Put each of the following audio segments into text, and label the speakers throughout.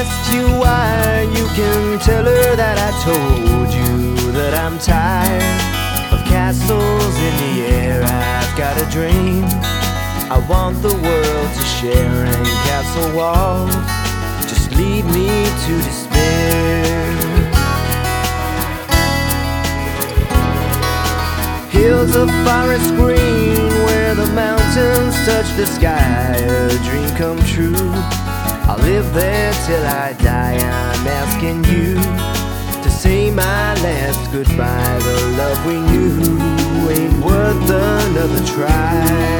Speaker 1: asks you why, you can tell her that I told you that I'm tired of castles in the air. I've got a dream I want the world to share, and castle walls just lead me to despair. Hills of forest green where the mountains touch the sky, a dream come true. I'll live there till I die. I'm asking you to say my last goodbye. The love we knew ain't worth another try.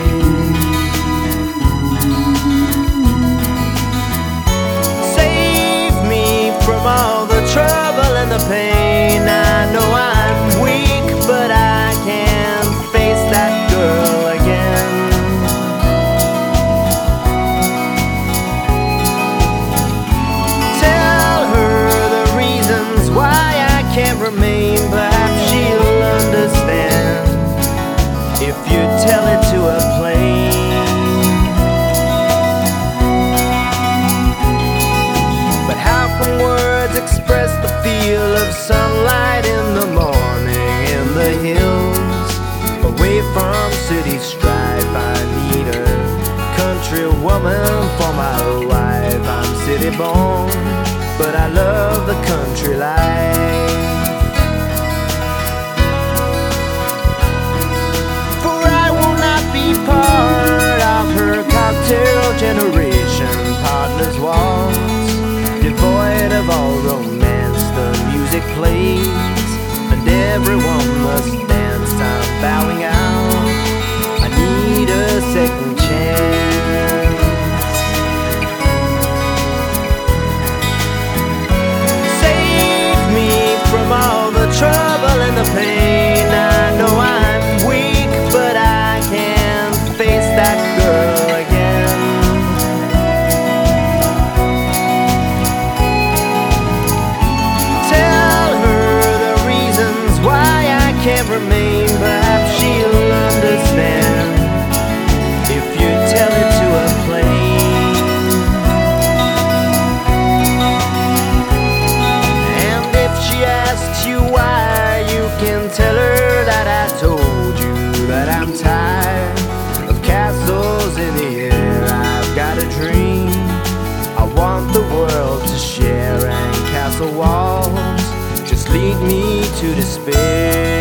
Speaker 1: From all the trouble and the pain, I know I'm weak, but I can't face that girl again. Tell her the reasons why I can't remain. Perhaps she'll understand if you tell it to her plain. Words express the feel of sunlight in the morning in the hills, away from city strife. I need a country woman for my wife. I'm city born, but I love the country life. For I will not be part of her cocktail generation partner's waltz, devoid of all romance. The music plays and everyone must dance. I'm bowing out, I need a second chance. Save me from all the trouble and the pain. I know I'm weak, but I can't face that girl again. Can't remain, perhaps she'll understand if you tell it to her plain. And if she asks you why, you can tell her that I told you that I'm tired of castles in the air. I've got a dream I want the world to share, and castle walls just lead me to despair.